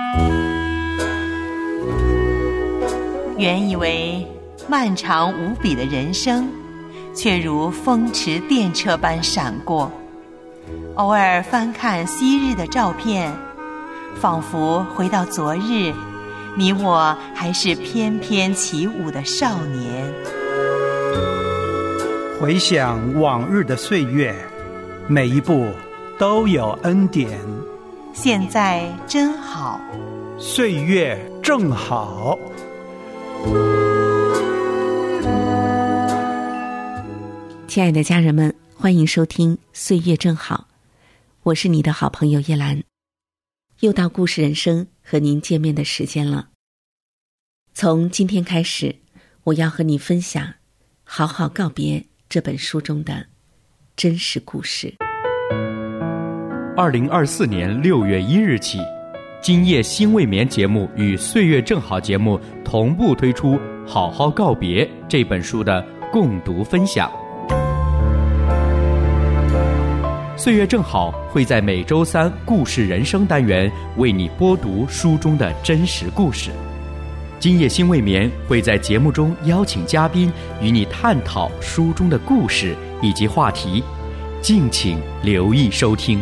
原以为漫长无比的人生，却如风驰电掣般闪过。偶尔翻看昔日的照片，仿佛回到昨日，你我还是翩翩起舞的少年。 回想往日的岁月，每一步都有恩典。 现在真好， 岁月正好。 亲爱的家人们，欢迎收听《岁月正好》，我是你的好朋友叶兰。又到故事人生和您见面的时间了。从今天开始，我要和你分享《好好告别》这本书中的真实故事。 2024年6月1日起，今夜新未眠节目与岁月正好节目同步推出《好好告别》这本书的共读分享。岁月正好会在每周三故事人生单元为你播读书中的真实故事。今夜新未眠会在节目中邀请嘉宾与你探讨书中的故事以及话题，敬请留意收听。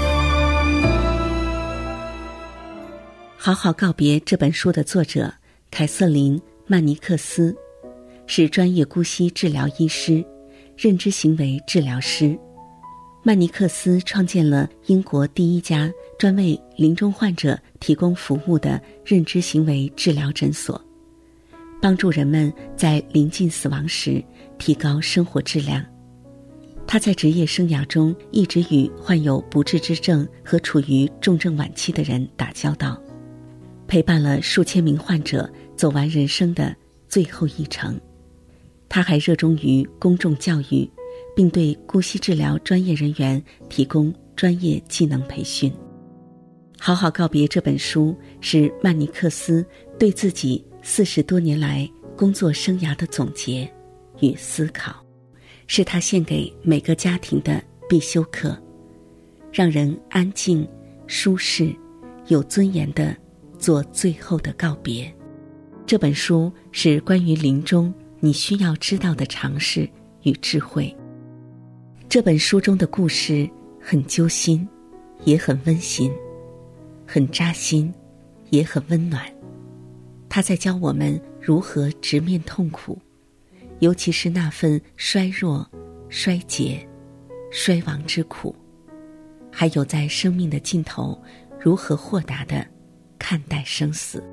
好好告别这本书的作者凯瑟琳·曼尼克斯是专业姑息治疗医师、认知行为治疗师。曼尼克斯创建了英国第一家专为临终患者提供服务的认知行为治疗诊所，帮助人们在临近死亡时提高生活质量。他在职业生涯中一直与患有不治之症和处于重症晚期的人打交道，陪伴了数千名患者走完人生的最后一程。他还热衷于公众教育，并对姑息治疗专业人员提供专业技能培训。好好告别这本书是曼尼克斯对自己40多年来工作生涯的总结与思考，是他献给每个家庭的必修课，让人安静、舒适、有尊严地做最后的告别。这本书是关于临终你需要知道的常识与智慧。这本书中的故事很揪心，也很温馨，很扎心，也很温暖。他在教我们如何直面痛苦，尤其是那份衰弱、衰竭、衰亡之苦，还有在生命的尽头如何豁达地看待生死。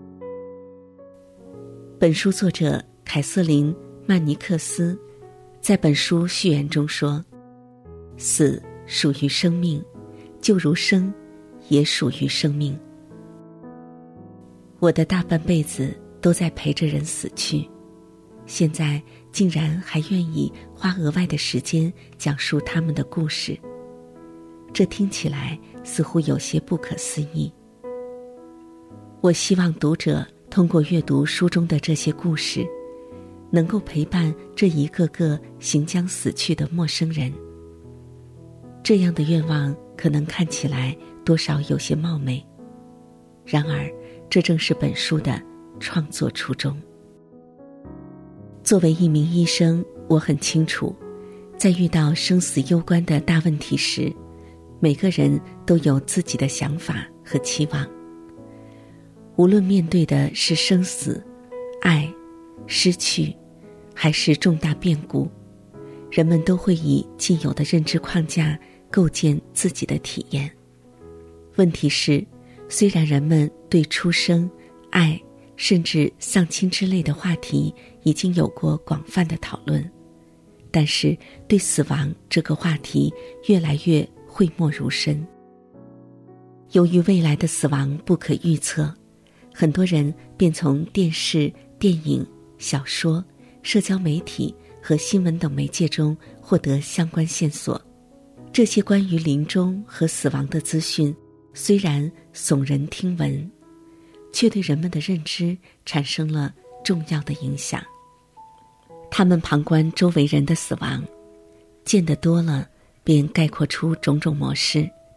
本书作者凯瑟琳·曼尼克斯在本书序言中说，死属于生命，就如生也属于生命。我的大半辈子都在陪着人死去，现在竟然还愿意花额外的时间讲述他们的故事，这听起来似乎有些不可思议。我希望读者通过阅读书中的这些故事，能够陪伴这一个个行将死去的陌生人。这样的愿望可能看起来多少有些冒昧，然而这正是本书的创作初衷。作为一名医生，我很清楚，在遇到生死攸关的大问题时，每个人都有自己的想法和期望。无论面对的是生死、爱、失去，还是重大变故，人们都会以既有的认知框架构建自己的体验。问题是，虽然人们对出生、爱，甚至丧亲之类的话题已经有过广泛的讨论，但是对死亡这个话题越来越讳莫如深。由于未来的死亡不可预测，很多人便从电视、电影、小说、社交媒体和新闻等媒介中获得相关线索。这些关于临终和死亡的资讯虽然耸人听闻，却对人们的认知产生了重要的影响。他们旁观周围人的死亡，见得多了便概括出种种模式，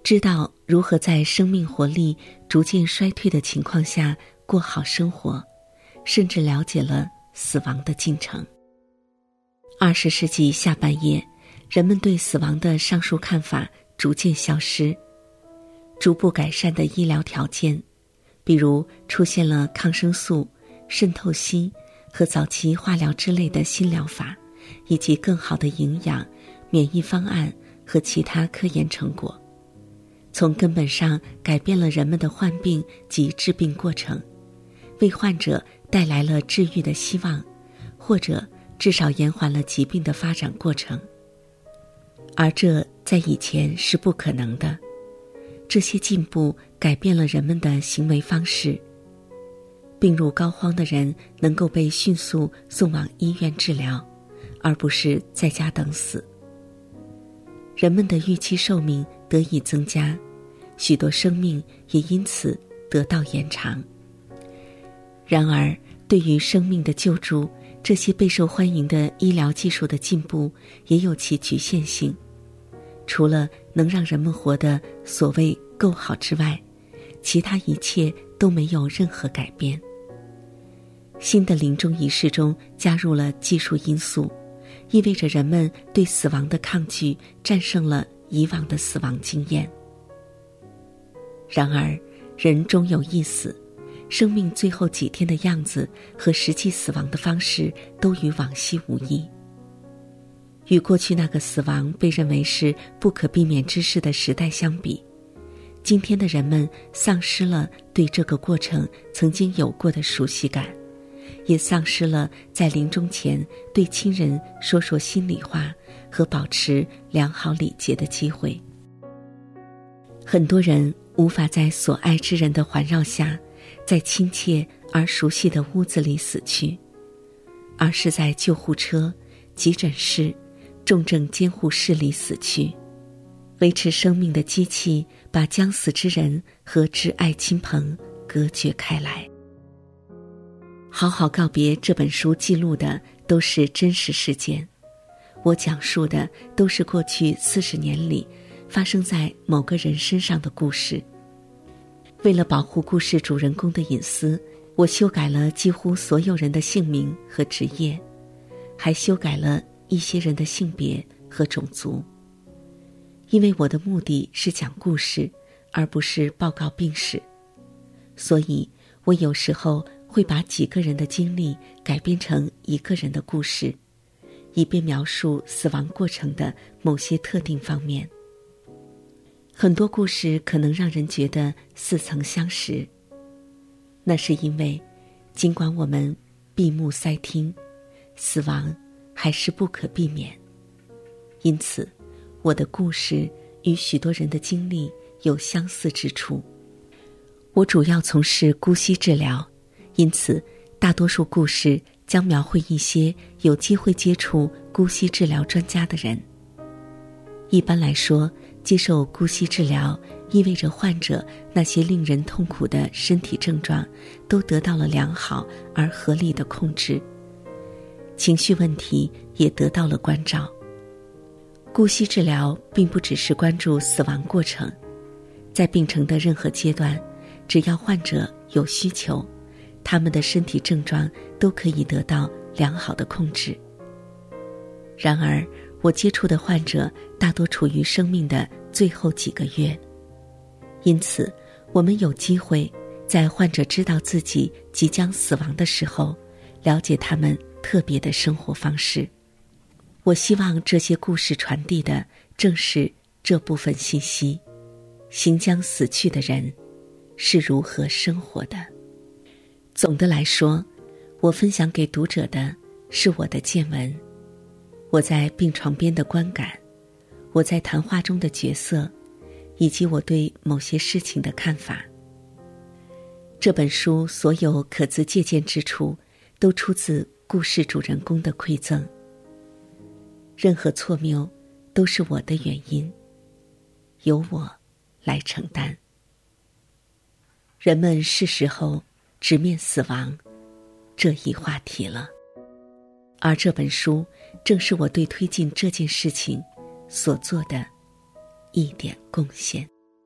知道如何在生命活力逐渐衰退的情况下过好生活，甚至了解了死亡的进程。20世纪下半叶，人们对死亡的上述看法逐渐消失，逐步改善的医疗条件，比如出现了抗生素、渗透硒和早期化疗之类的新疗法，以及更好的营养、免疫方案和其他科研成果，从根本上改变了人们的患病及治病过程，为患者带来了治愈的希望，或者至少延缓了疾病的发展过程。而这在以前是不可能的。这些进步改变了人们的行为方式。病入膏肓的人能够被迅速送往医院治疗，而不是在家等死。人们的预期寿命得以增加，许多生命也因此得到延长。然而，对于生命的救助，这些备受欢迎的医疗技术的进步也有其局限性。除了能让人们活得所谓够好之外，其他一切都没有任何改变。新的临终仪式中加入了技术因素，意味着人们对死亡的抗拒战胜了以往的死亡经验。然而，人终有一死，生命最后几天的样子和实际死亡的方式都与往昔无异。与过去那个死亡被认为是不可避免之事的时代相比，今天的人们丧失了对这个过程曾经有过的熟悉感，也丧失了在临终前对亲人说说心里话和保持良好礼节的机会。很多人无法在所爱之人的环绕下，在亲切而熟悉的屋子里死去，而是在救护车、急诊室、重症监护室里死去。维持生命的机器把将死之人和挚爱亲朋隔绝开来。好好告别这本书记录的都是真实事件，我讲述的都是过去40年里发生在某个人身上的故事。为了保护故事主人公的隐私，我修改了几乎所有人的姓名和职业，还修改了一些人的性别和种族。因为我的目的是讲故事，而不是报告病史，所以我有时候会把几个人的经历改编成一个人的故事，以便描述死亡过程的某些特定方面。很多故事可能让人觉得似曾相识，那是因为尽管我们闭目塞听，死亡还是不可避免。因此我的故事与许多人的经历有相似之处。我主要从事姑息治疗，因此大多数故事将描绘一些有机会接触姑息治疗专家的人。一般来说，接受姑息治疗意味着患者那些令人痛苦的身体症状都得到了良好而合理的控制，情绪问题也得到了关照。姑息治疗并不只是关注死亡过程，在病程的任何阶段，只要患者有需求，他们的身体症状都可以得到良好的控制。然而，我接触的患者大多处于生命的最后几个月，因此我们有机会在患者知道自己即将死亡的时候，了解他们特别的生活方式。我希望这些故事传递的正是这部分信息：行将死去的人是如何生活的。总的来说，我分享给读者的是我的见闻，我在病床边的观感，我在谈话中的角色，以及我对某些事情的看法。这本书所有可资借鉴之处都出自故事主人公的馈赠，任何错谬都是我的原因，由我来承担。人们是时候直面死亡这一话题了，而这本书正是我对推进这件事情所做的一点贡献。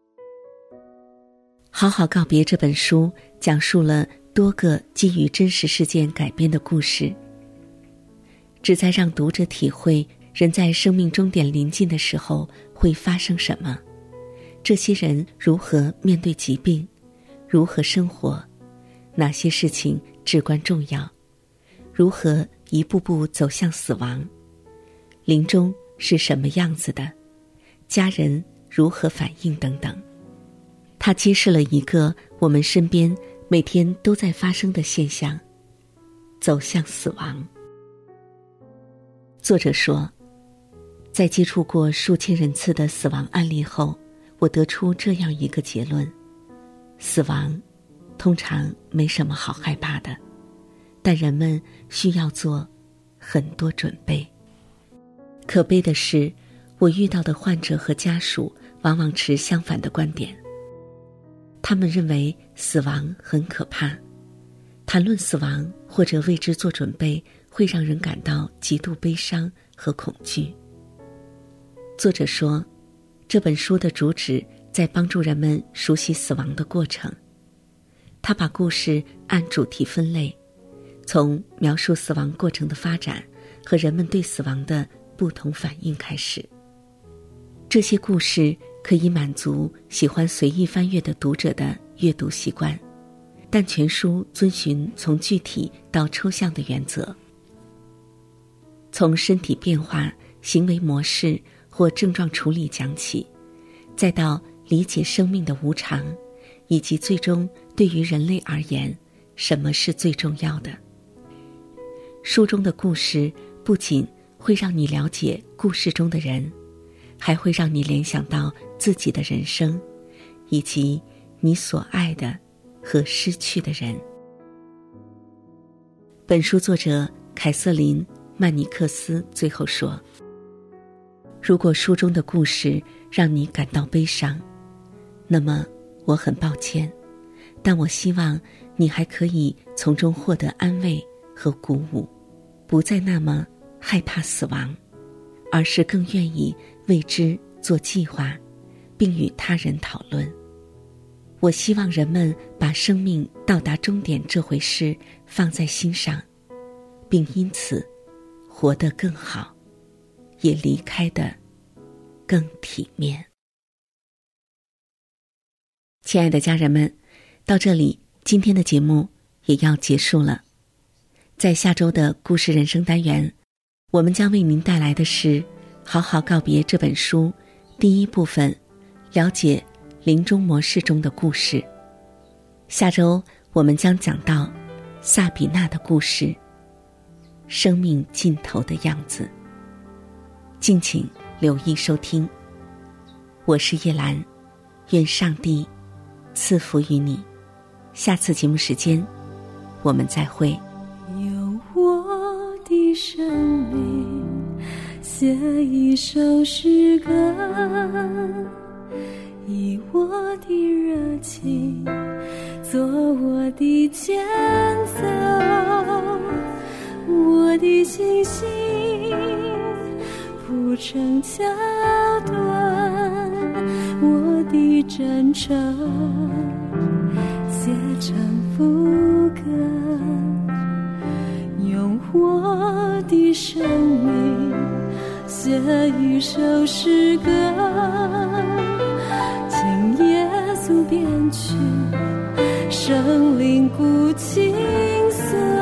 好好告别这本书讲述了多个基于真实事件改编的故事，旨在让读者体会人在生命终点临近的时候会发生什么，这些人如何面对疾病，如何生活，哪些事情至关重要，如何一步步走向死亡，临终是什么样子的，家人如何反应等等。它揭示了一个我们身边每天都在发生的现象，走向死亡。作者说，在接触过数千人次的死亡案例后，我得出这样一个结论：死亡通常没什么好害怕的，但人们需要做很多准备。可悲的是，我遇到的患者和家属往往持相反的观点。他们认为死亡很可怕，谈论死亡或者为之做准备会让人感到极度悲伤和恐惧。作者说，这本书的主旨在帮助人们熟悉死亡的过程。他把故事按主题分类，从描述死亡过程的发展和人们对死亡的不同反应开始。这些故事可以满足喜欢随意翻阅的读者的阅读习惯，但全书遵循从具体到抽象的原则，从身体变化、行为模式或症状处理讲起，再到理解生命的无常，以及最终对于人类而言，什么是最重要的。书中的故事不仅会让你了解故事中的人，还会让你联想到自己的人生，以及你所爱的和失去的人。本书作者凯瑟琳·曼尼克斯最后说，如果书中的故事让你感到悲伤，那么我很抱歉，但我希望你还可以从中获得安慰和鼓舞，不再那么害怕死亡，而是更愿意为之做计划，并与他人讨论。我希望人们把生命到达终点这回事放在心上，并因此活得更好，也离开得更体面。亲爱的家人们，到这里今天的节目也要结束了。在下周的故事人生单元，我们将为您带来的是好好告别这本书第一部分，了解临终模式中的故事。下周我们将讲到萨比娜的故事，生命尽头的样子。敬请留意收听。我是叶兰，愿上帝赐福于你。下次节目时间我们再会。 用我的生命写一首诗歌，以我的热情做我的前奏，我的信心铺成桥段，我的真诚写成副歌，用我的生命写一首诗歌，请耶稣编曲，圣灵鼓琴瑟。